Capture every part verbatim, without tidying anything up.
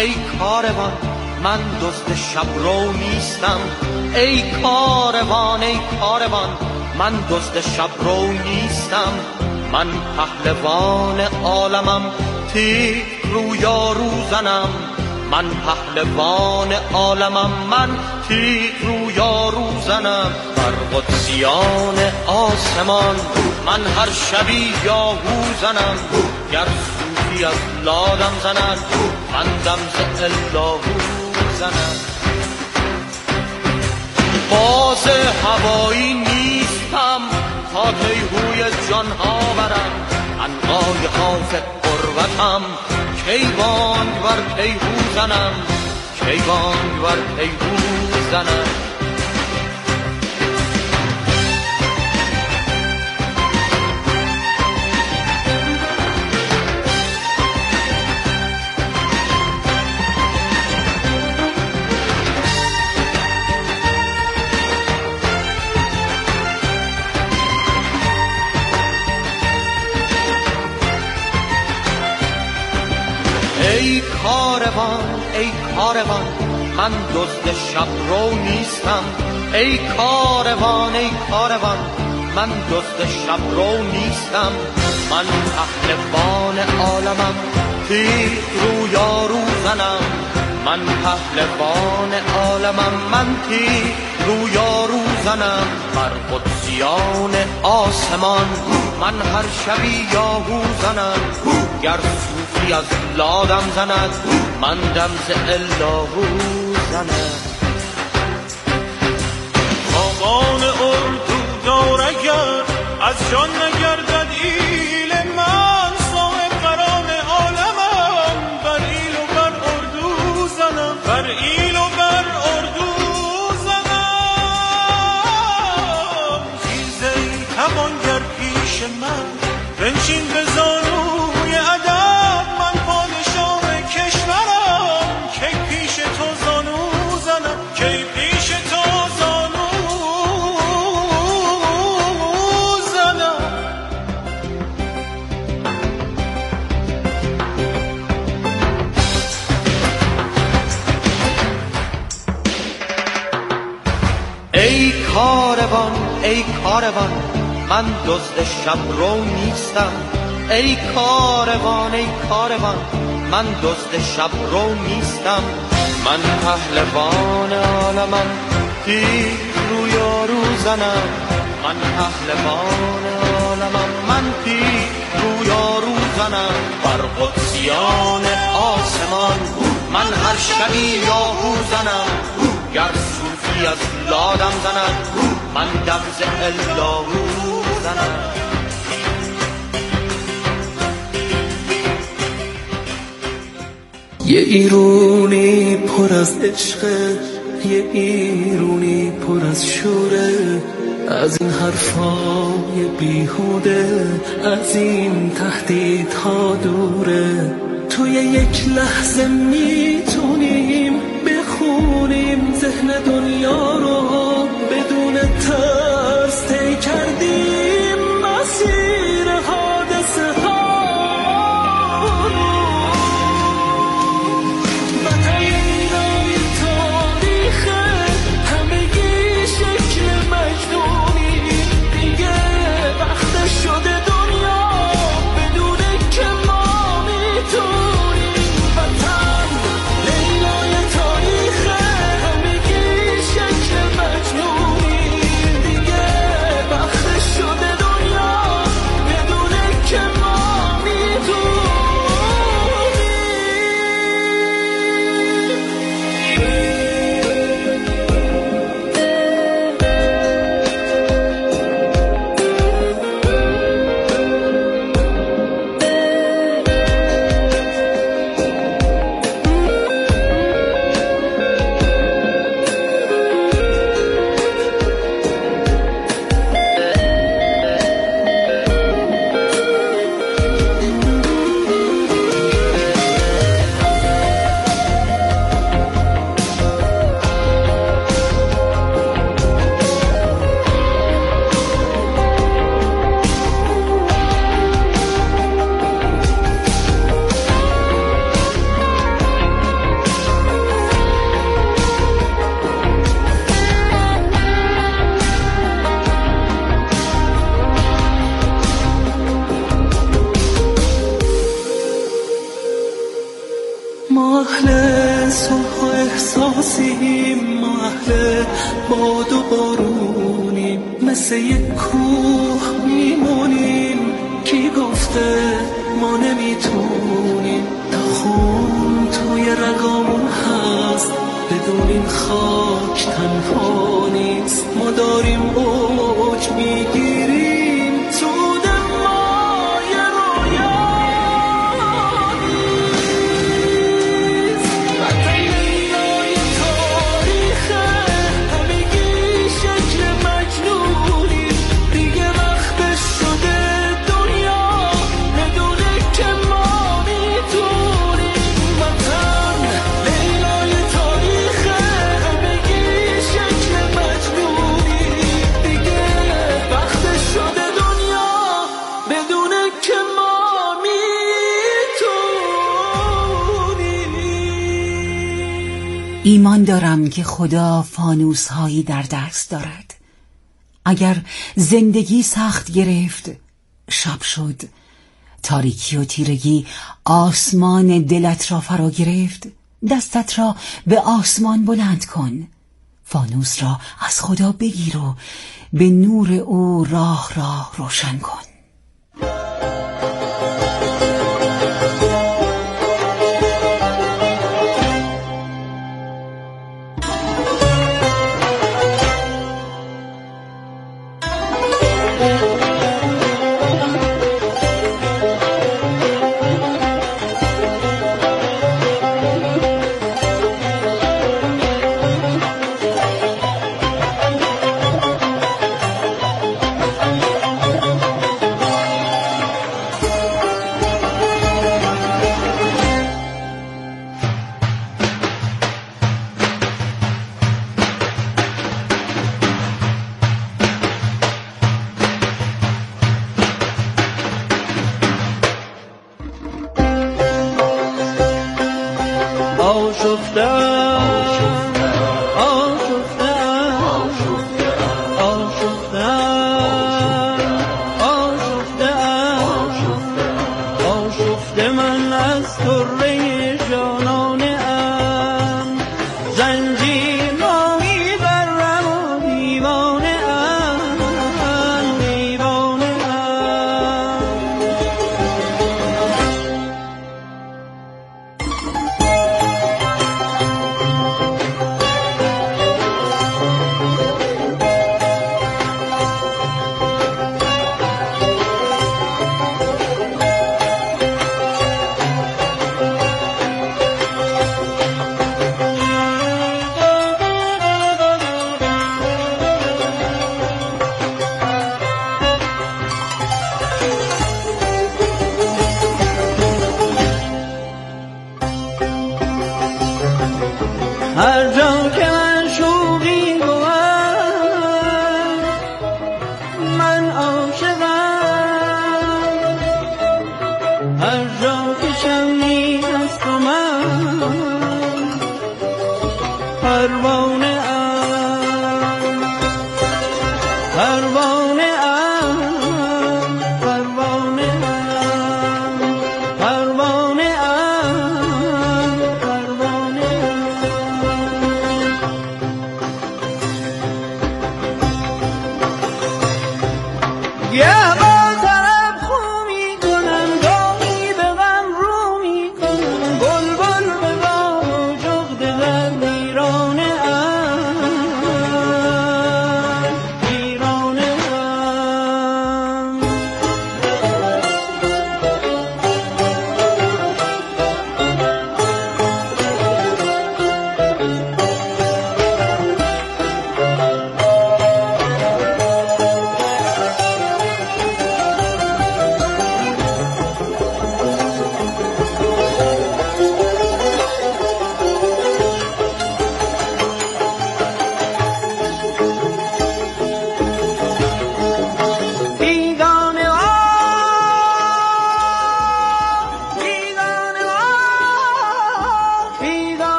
ای کاروان من دزد شبرو نیستم. ای کاروان ای کاروان من دزد شبرو نیستم. من پهلوان عالمم تیغ رویا روزنم. من پهلوان عالمم من تیغ رویا روزنم. بر قدسیان آسمان من هر شبی یاهو زنم. گر صوفی از لادم زنم من دم ز اللهو زنم. باز هوایی نیستم تا تیهوی جانها برم. عنقای حاف قربتم کیوان بر تیهو زنم. کیوان بر تیهو زنم. ای کاروان ای کاروان من دزد شبرو نیستم. ای کاروان ای کاروان من دزد شبرو نیستم. من پهلوان عالمم تیغ رویا روزنم. من پهلوان عالمم من تیغ رویا روزنم. بر قدسیان آسمان من هر شبی یاهو زنم. گر صوفی از لادم زند من دم ز اللهو زنم. خاقان اردو دار اگر از جان نگردد ایل من صاحب قران عالمم. بر ایل و بر اردو زنم. بر ایل و بر اردو زنم. چیزی توانگر پیش من بنشین به زانوی ادب. من پادشاه کشورم کی پیش تو زانو زنم. کی پیش تو زانو زنم. ای کاروان ای کاروان من دزد شبرو نیستم. ای کاروان ای کاروان من دزد شبرو نیستم. من پهلوان عالمم تیغ رویا روزنم. من پهلوان عالمم من تیغ رویا روزنم. بر قدسیان آسمان من هر شبی یاهو زنم. گر صوفی از لادم زند من دم ز اللهو زنم. یه ایرونی پر از عشقه، یه ایرونی پر از شوره، از این حرفای بیهوده، از این تهدیدها دوره. توی یک لحظه میتونیم بخونیم ذهن دنیا رو، بدون ترس طی کردیم مسیر حادثه ها رو. و تایینای تاریخه همگی شکل مجنونی، دیگه وقت شده دنیا بدونه که ما میتونیم. وطن لیلای تاریخه همگی شکل مجنونی، دیگه اهل صلح و احساسیم، ما اهل باد و بارونیم، مثل یک کوه میمونیم، کی گفته ما نمیتونیم، تا خون توی رگامون هست، بدون این خاک تنها نیست، ما داریم اوج میگیریم، سود ما یه رویا نیست. وطن لیلای تاریخه، همگی شکل مجنونی، دیگه وقتش شده دنیا بدونه که ما میتونیم. وطن لیلای تاریخه، همگی شکل مجنونی، دیگه وقتش شده دنیا بدونه که ما میتونیم. ایمان دارم که خدا فانوس هایی در دست دارد. اگر زندگی سخت گرفت، شب شد، تاریکی و تیرگی آسمان دلت را فرا گرفت، دستت را به آسمان بلند کن، فانوس را از خدا بگیر و به نور او راه راه روشن کن.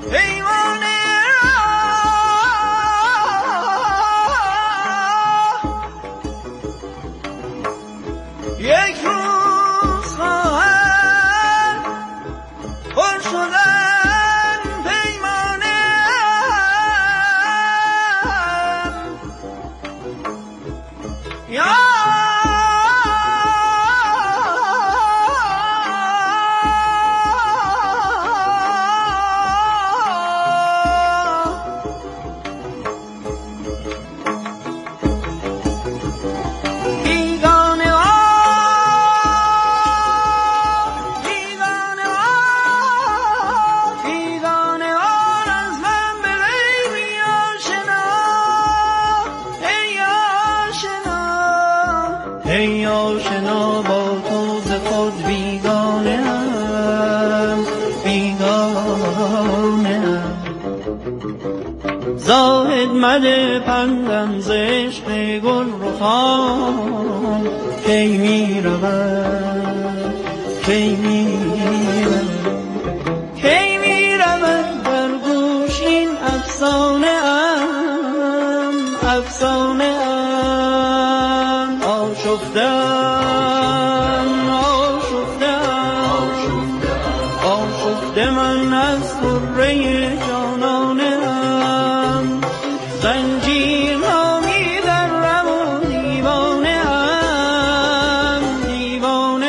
پیمانه یک روز خواهد پر شدن پیمانه یا ای آشنا با تو ز خود بیگانه ام بیگانه ام زاهد مده پندم ز عشق گل رخان کی می رود کی می رود کی می رود در گوش این افسانه ام افسانه ام آشفتم آشفتم آشفته من از طره جانانم زنجیر نامی در رم و دیوانه ام دیوانه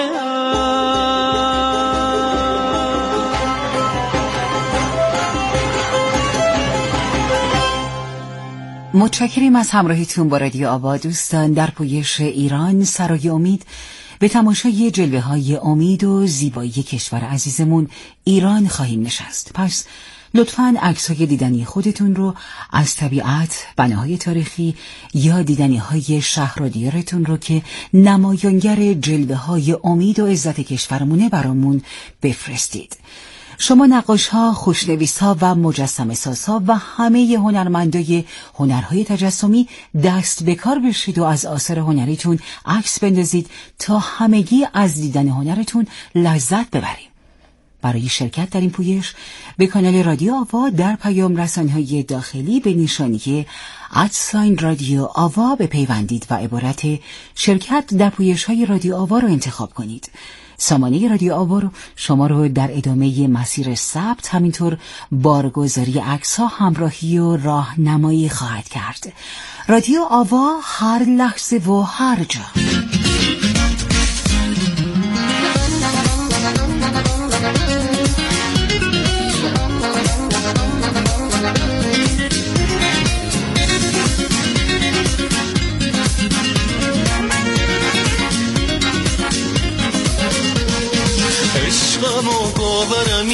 ام. متشکریم از همراهیتون با رادیو آوا دوستان. در پویش ایران سرای امید به تماشای جلوه های امید و زیبایی کشور عزیزمون ایران خواهیم نشست. پس لطفاً عکس‌های دیدنی خودتون رو از طبیعت، بناهای تاریخی یا دیدنی های شهر و دیارتون رو که نمایانگر جلوه های امید و عزت کشورمونه برامون بفرستید. شما نقاش‌ها، خوشنویس‌ها و مجسمه‌سازها و همه هنرمندای هنرهای تجسمی دست به کار بشید و از آثار هنریتون عکس بندازید تا همگی از دیدن هنرتون لذت ببریم. برای شرکت در این پویش به کانال رادیو آوا در پیام رسانه‌های داخلی به نشانی ادساین رادیو آوا بپیوندید و عبارت شرکت در پویش‌های رادیو آوا رو انتخاب کنید. سامانه رادیو آوا رو شما رو در ادامه مسیر ثبت همینطور بارگذاری عکس‌ها همراهی و راهنمایی خواهد کرد. رادیو آوا هر لحظه و هر جا. عشقم و گاورم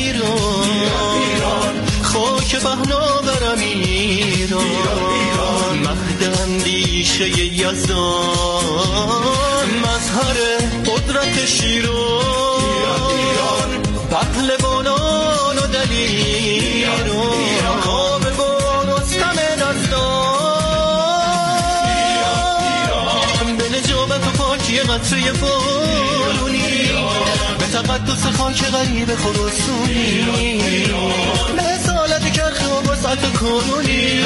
ایران خاک بهنا برم ایران مهد اندیشه یزدان مظهر قدرت شیران پهلوانان و دلیران کاوه و رستم نزدان به نجابت و پاکی قطره بارونی به تقدس خاک غریب خراسانی به اصالت کرخ و وسعت کنونی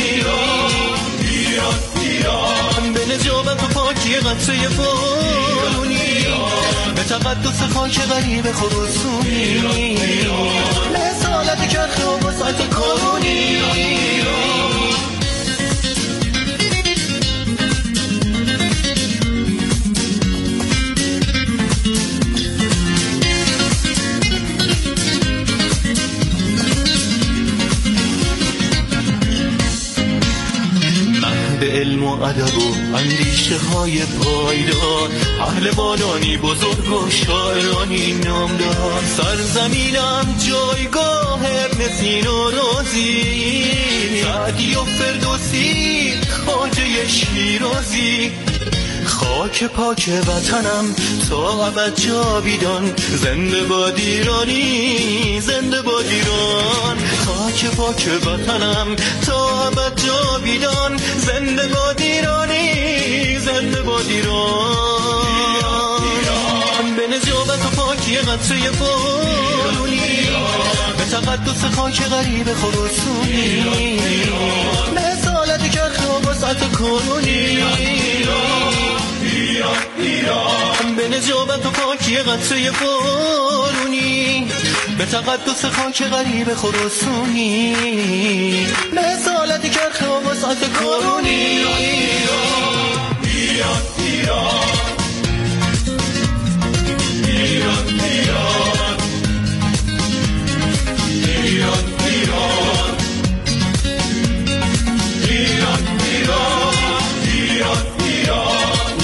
به نجابت و پاکی قطره بارونی به تقدس خاک غریب خراسانی به اصالت کرخ و وسعت کنونی به علم و ادب و اندیشه های پایدار پهلوانانی بزرگ و شاعرانی نامدار سرزمینم جایگاه ابن سینا رازی سعدی و فردوسی خواجه شیرازی خاک پاک وطنم تا ابد جاویدان زنده باد ایرانی زنده باد ایران خاک پاک وطنم تا ابد جاویدان زنده باد ایرانی زنده باد ایران به نجابت و پاکی قطره بارونی به تقدس خاک غریب خراسونی، به اصالت کرخ و وسعت کنونی، به نجابت و پاکی قطره بارونی، به تقدس خاک غریب خراسونی، به اصالت کرخ و وسعت کنونی. ایران ایران ایران ایران ایران ایران ایران ایران ایران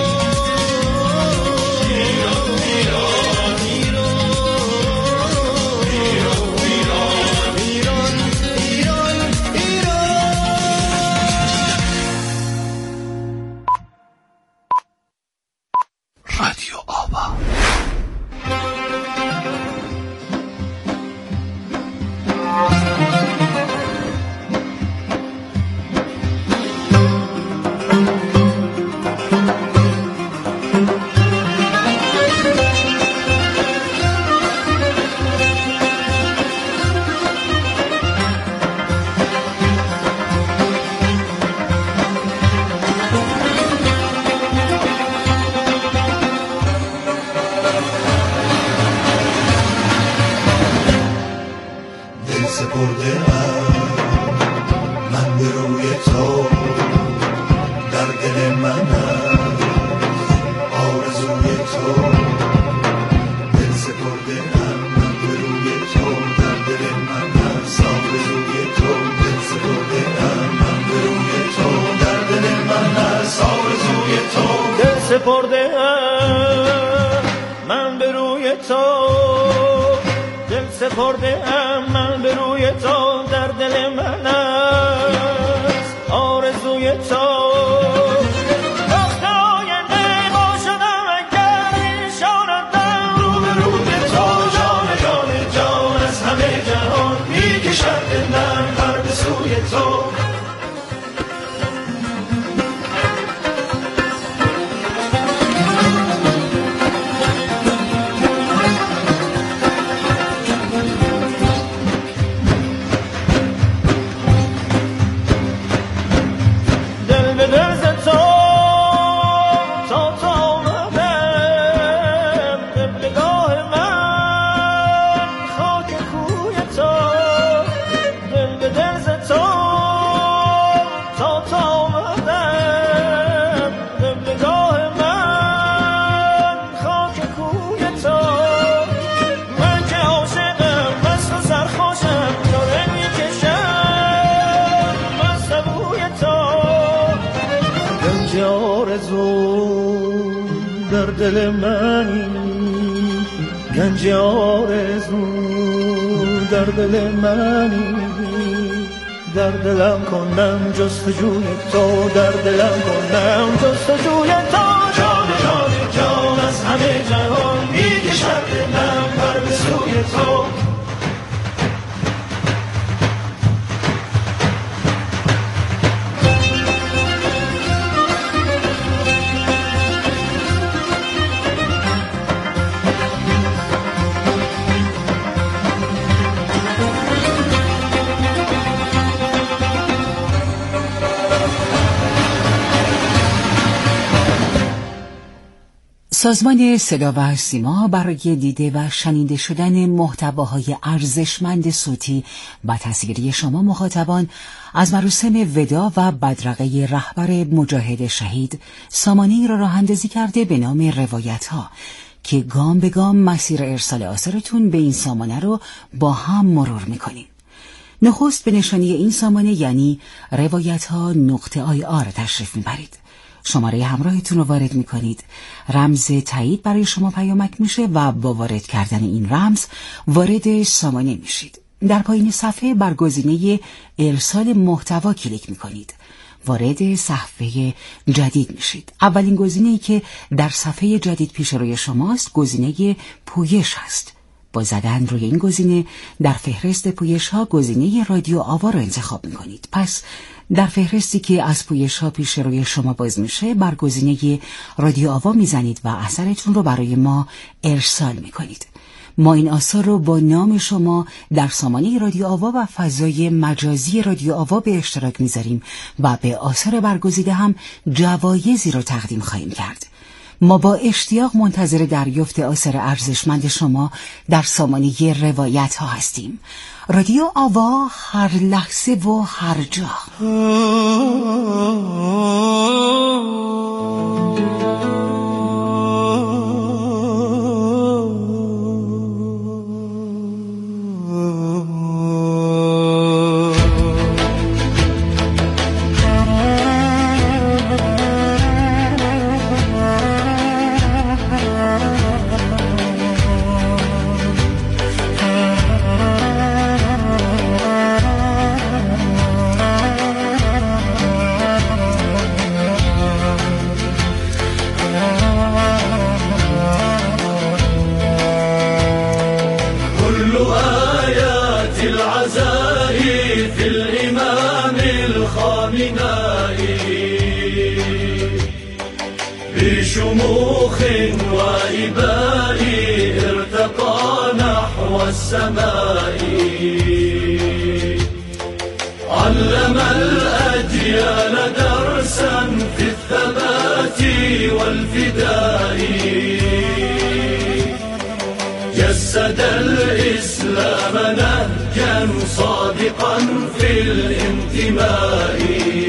رادیو آوا. سپرده ام من به روی تو، دل سپرده ام من به روی تو، در دل من است آرزوی تو. وقت آینده با شدم اگر نشاندم، رو به روی تو جان جان جان از همه جهان میکشد دلم پر به سوی تو. دل منی گنج آرزو، در دل منی، در دلم کنم جستجوی تو، در دلم کنم جستجوی تو. جان جان جان از همه جهان میکشد دلم پر به سوی تو. سازمان صدا و سیما برای دیده و شنیده شدن محتواهای ارزشمند صوتی و تصویری شما مخاطبان از مراسم ودا و بدرقه رهبر مجاهد شهید سامانه‌ای را راه اندازی کرده به نام روایت ها که گام به گام مسیر ارسال آثارتون به این سامانه رو با هم مرور میکنیم. نخست به نشانی این سامانه یعنی روایت ها نقطه آی آر تشریف میبرید. شماره همراهتون رو وارد میکنید. رمز تایید برای شما پیامک میشه و با وارد کردن این رمز وارد سامانه میشید. در پایین صفحه بر گزینه ارسال محتوا کلیک میکنید. وارد صفحه جدید میشید. اولین گزینه‌ای که در صفحه جدید پیش روی شماست گزینه پویش هست. با زدن روی این گزینه در فهرست پویش ها گزینه رادیو آوا رو انتخاب میکنید. پس در فهرستی که از پویش ها پیش روی شما باز میشه بر گزینه رادیو آوا میزنید و اثرتون رو برای ما ارسال میکنید. ما این آثار رو با نام شما در سامانه رادیو آوا و فضای مجازی رادیو آوا به اشتراک میذاریم و به آثار برگزیده هم جوایزی رو تقدیم خواهیم کرد. ما با اشتیاق منتظر دریافت آثار ارزشمند شما در سامانه روایت ها هستیم. رادیو آوا، هر لحظه و هر جا. بشموخ وإباء ارتقى نحو السماء علم الأجيال درسا في الثبات والفداء جسد الإسلام نهجا صادقا في الانتماء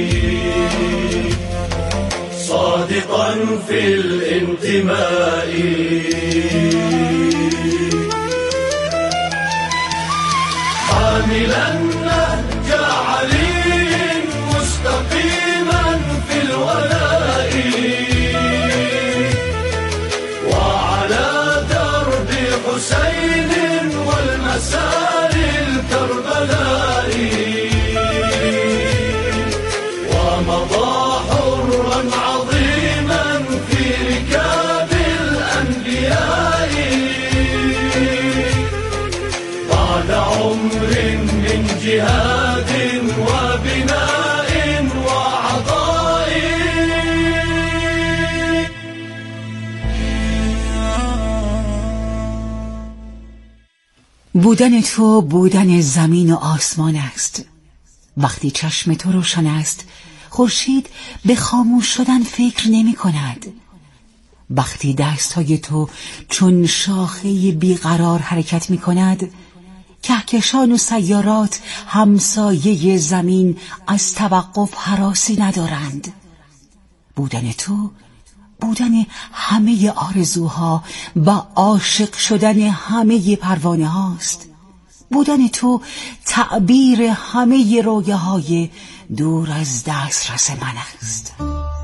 صادقا في الانتماء حاملا نهج علي مستقيما في الولاء وعلى درب حسين والمسار الكربلاء ومضى حرا عظيما في ركاب الأنبياء بعد عمر من جهاد وبناء وعطاء. بودن تو بودن زمین و آسمان است. وقتی چشم تو روشن است، خورشید به خاموش شدن فکر نمی کند. وقتی دستهای تو چون شاخه بیقرار حرکت می کند، کهکشان و سیارات همسایه زمین از توقف هراسی ندارند. بودن تو بودن همه آرزوها و عاشق شدن همه پروانه هاست. بودن تو تعبیر همه رویاهای دور از دسترس من است.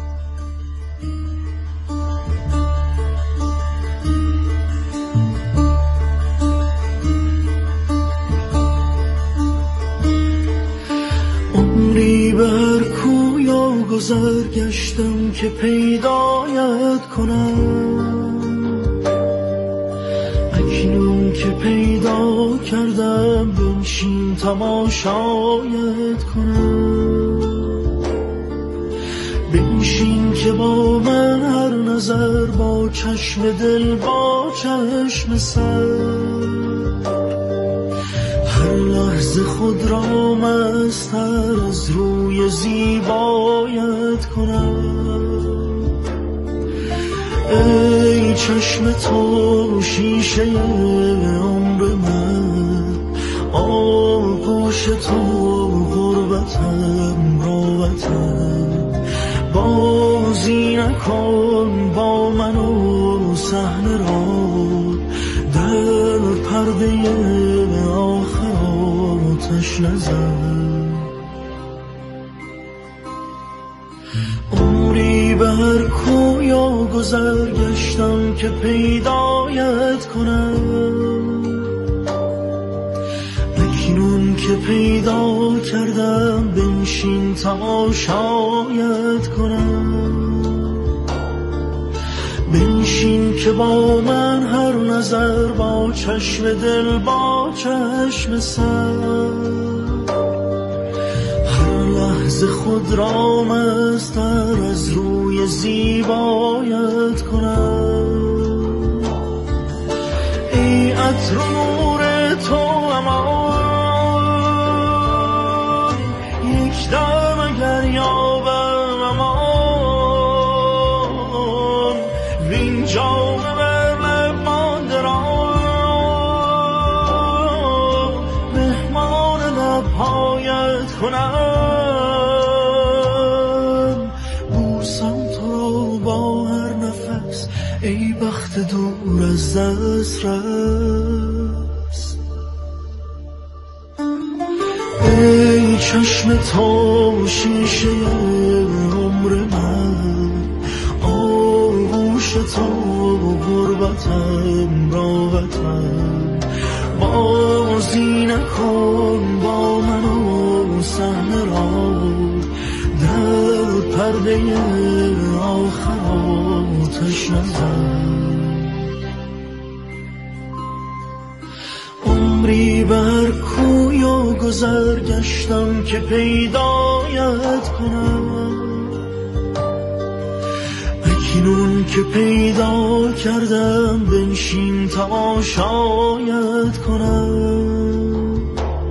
عمری بر کویا گذر گشتم که پیدایت کنم، اکنون که پیدا کردم بنشین تماشایت کنم. بنشین که با من هر نظر با چشم دل با چشم سر هر لحظه خود را مستر از روی زیبایت کنم. ای چشم تو شیشه عمر من، آغوش تو غربتم راوتم. بازی نکن با من و صحنه را در پرده آخر آتش نزن. عمری بر کویا گذر گشتم که پیدایت کنم، اکنون که پیدا کردم بنشین تماشایت کنم. بنشین که با من هر نظر با چشم دل با چشم سر هر لحظه خود را مستر از روی زیبایت کنم. ای عطر و نور تو امان، یک دم اگر یابم امان، وین جام بر لب مانده را مهمان لبهایت کنم. بوسم تو را با هر نفس، ای بخت دور از دسترس. ای چشم تو شیشه عمر من، آغوش تو غربتم راحتم. بازی نکن با من و صحنه را، در پرده آخر آتش نزن. عمری بر کوی و گذر گشتم که پیدایت کنم، اکنون که پیدا کردم بنشین تماشایت کنم.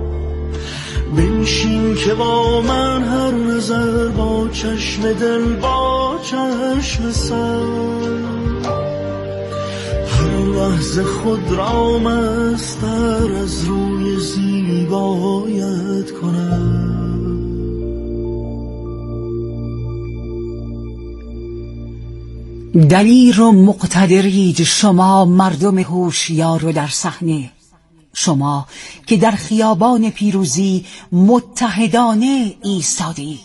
بنشین که با من هر نظر با چشم دل با چشم سر، هر لحظه خود را مستر از روی زیبایت کنم. دلیر و مقتدرید شما مردم هوشیار و در صحنه، شما که در خیابان پیروزی متحدانه ایستادید.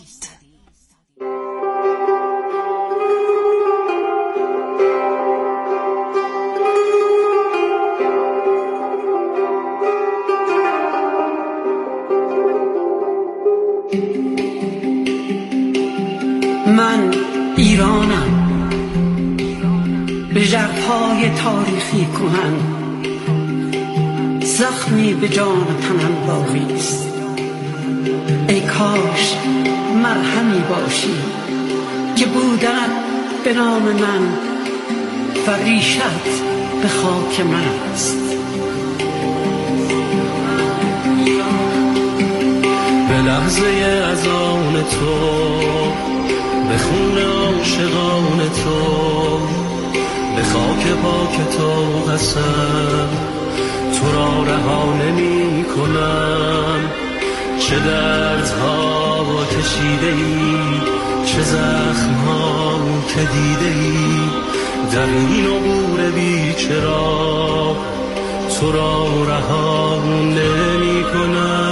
من ایرانم، به ژرفای تاریخی کنن، زخمی به جان تنم باقی است. ای کاش مرهمی باشی که بودنت به نام من و ریشت به خاک من است. به لحظه از آن تو، به خون عاشقان تو، به خاک پاک تو قسم، تو را رها نمی کنم. چه دردها کشیده ای، چه زخمها که دیده ای، در این عبور بیچرا تو را رها نمی کنم.